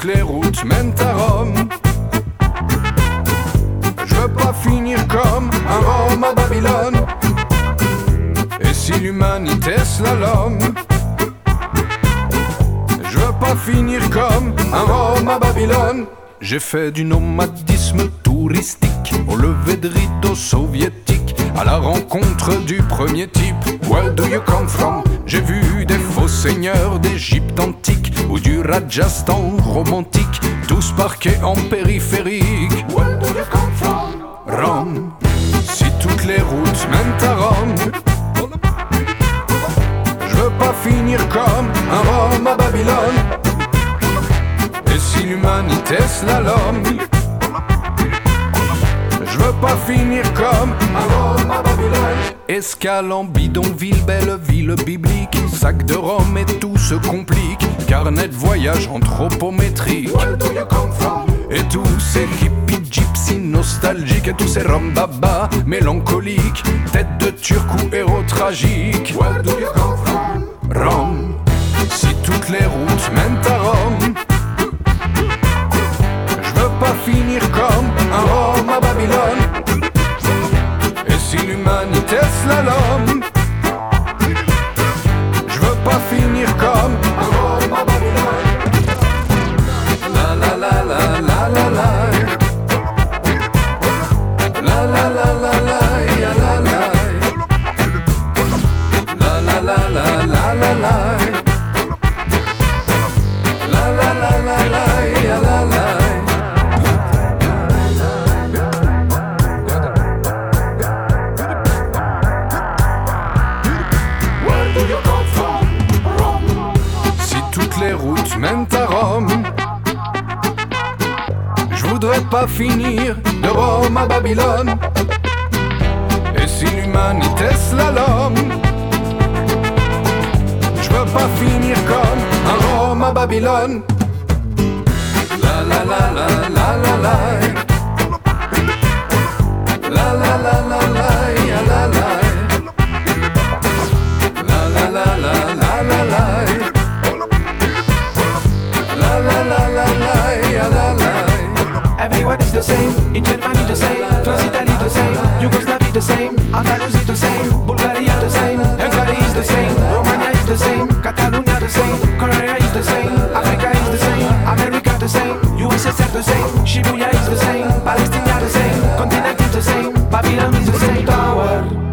toutes les routes mènent à Rome. Je veux pas finir comme un Rome à Babylone. Et si l'humanité slalom, je veux pas finir comme un Rome à Babylone. J'ai fait du nomadisme touristique au lever de rideau soviétique, à la rencontre du premier type. Where do you come from? J'ai vu des faux seigneurs d'Égypte antique ou du Rajasthan romantique, tous parqués en périphérique. Where do you come from? Rome. Si toutes les routes mènent à Rome, je veux pas finir comme un Rome à Babylone. Et si l'humanité slalom, je veux pas finir comme un Rome à Babylone. Escale en bidonville, belle ville biblique, sac de Rome et tout se complique. Carnet de voyage anthropométrique. Where do you come from? Et tous ces hippies gypsies nostalgiques, et tous ces rambabas mélancoliques, tête de turc ou héros tragique. Where do you come from? Rome. Si toutes les routes mènent à Rome, je veux pas finir comme un Rome à Babylone. Et si l'humanité slalom, je veux pas finir comme un Rome à Babylone. La la la la la la la. La la la la la ya la la. La la la la la la la. La la la la la ya la la. Si toutes les routes mènent à Rome, je voudrais pas finir de Rome à Babylone. Et si l'humanité slalom, je veux pas finir comme un Rome à Babylone. La la la la la la la. La la la la la ya la la. La la la la la la la. La la la la la ya la la. Everyone is the same, in Germany the same, France Italy the same, Yugoslavia the same, Andalusia the same, Bulgaria the same, Hungary is the same, Romania is the same, Catalonia the same, Korea is the same, Africa is the same, America the same, USSR the same, Shibuya is the same, Palestine the same, continent is the same, Babylon is the same tower.